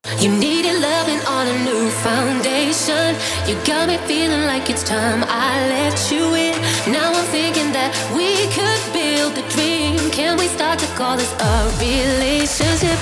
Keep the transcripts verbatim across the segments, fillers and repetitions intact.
You needed loving on a new foundation. You got me feeling like it's time I let you in. Now I'm thinking that we could build a dream. Can we start to call this a relationship?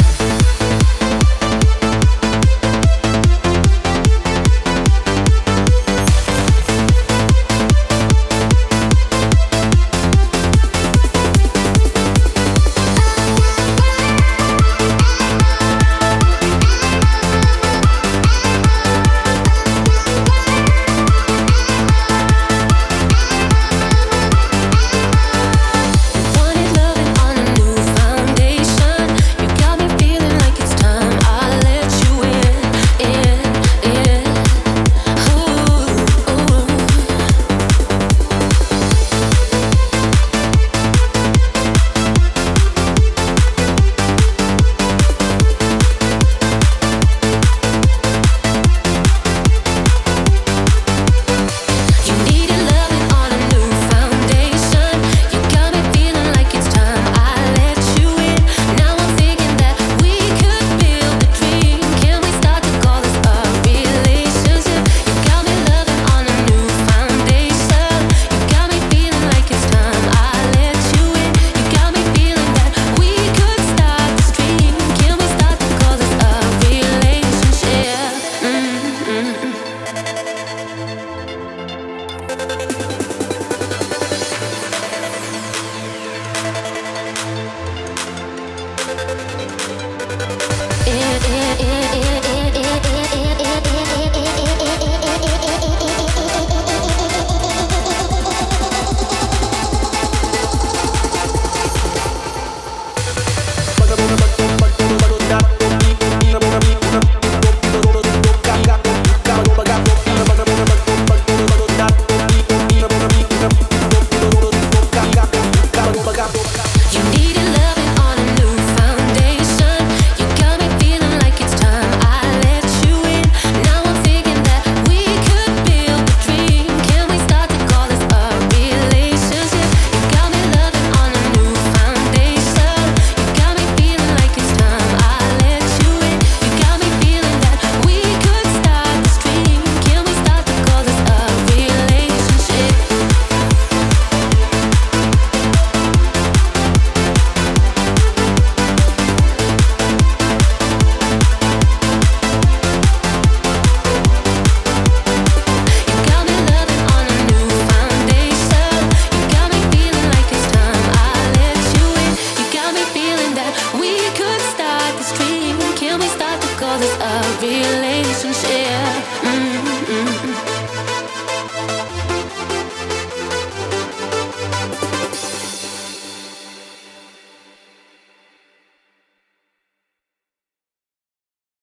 Call this a relationship.